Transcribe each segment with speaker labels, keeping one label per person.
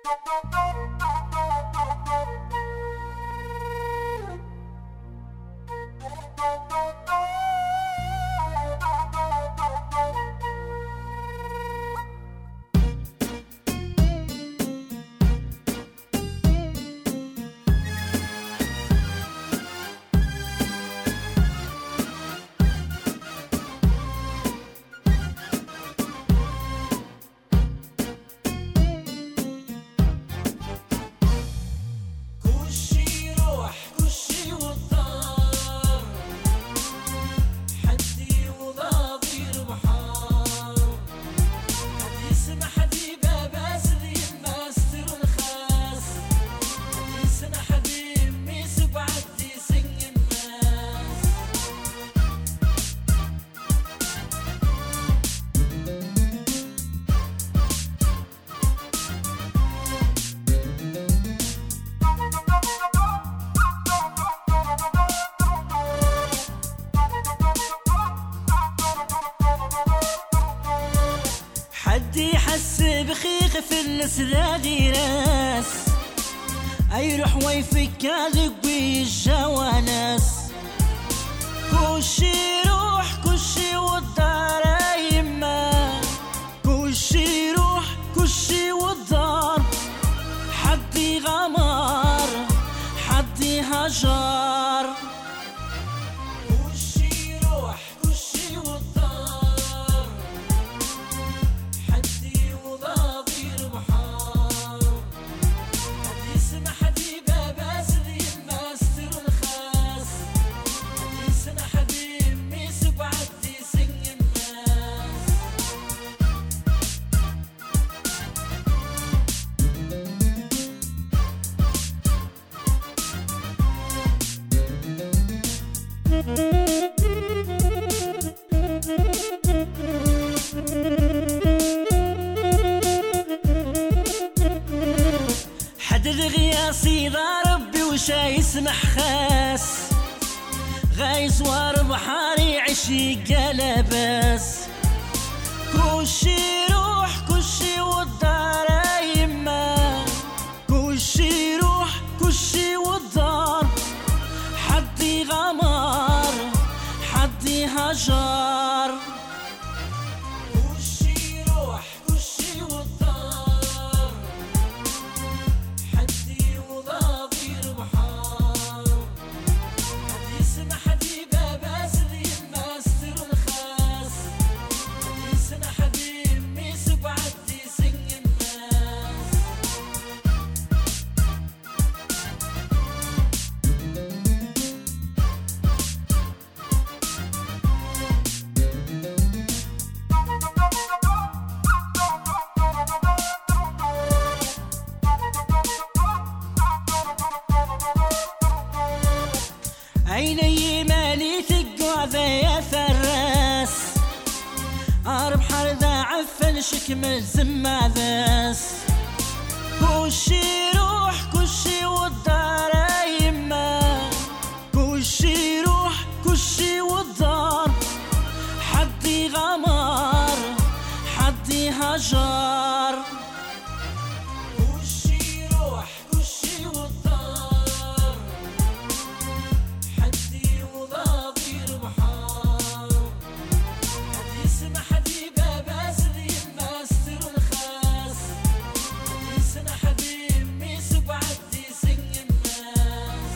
Speaker 1: حدي حس بخيخ في السرادي راس ايروح ويفك ذقبي الجوانس كلشي روح كلشي والدار يما كلشي روح كلشي والدار حدي غمار حدي هجار كلشي روح كلشي والدار حدي وضابير محار حدي سمح حدي باباس ذي ماستر الخاص حدي سنة حدي ميس بعدي سن الناس حد الغياصي ذا ربي وشا يسمح خاس غايس وار بحاري عشي قلبس كلشي روح كلشي والدار يما كلشي روح كلشي والدار حدي غمار حدي هجار كلشي روح كلشي والدار حدي وضابير محار حدي سمح حدي باباس ذي ماستر الخاص حدي سنة حدي ميس بعدي سن الناس عيني مالي تقعد يا فراس أربحر ذا عفن شكمل زما ذاس كلشي روح كلشي والدار يما كلشي روح كلشي والدار حدي غمار حدي هجار كلشي روح كلشي والدار حدي وضابير محار حدي سمح حدي باباس ذي ماستر الخاص حدي سنة حدي ميس بعدي سن الناس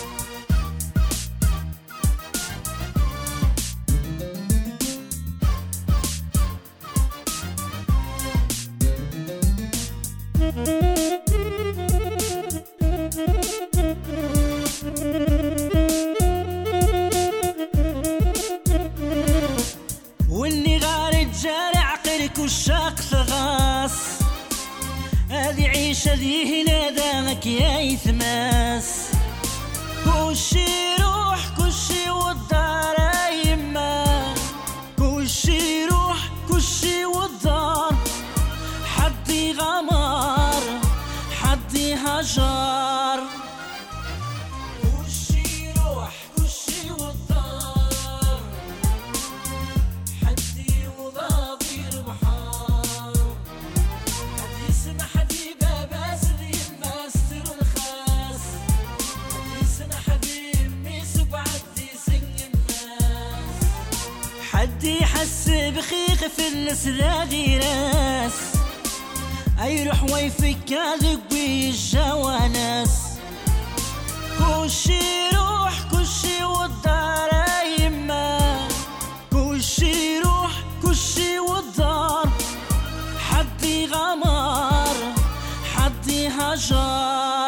Speaker 1: واللي غار تجارع عقلك والشاق ثغاص هذي عيشة ذي هنا دامك يا يثماس كلشي روح كلشي والدار يما كلشي روح كلشي والدار حدي غمار حدي هجار كلشي روح كلشي والدار حدي وضابير محار حدي سمح حدي باباس حس بخيخ في الناس ذادي راس يروح ويفك ذقي الجوانس كلشي يروح كلشي والدار يما كلشي يروح كلشي والدار حدي غمار حدي هجر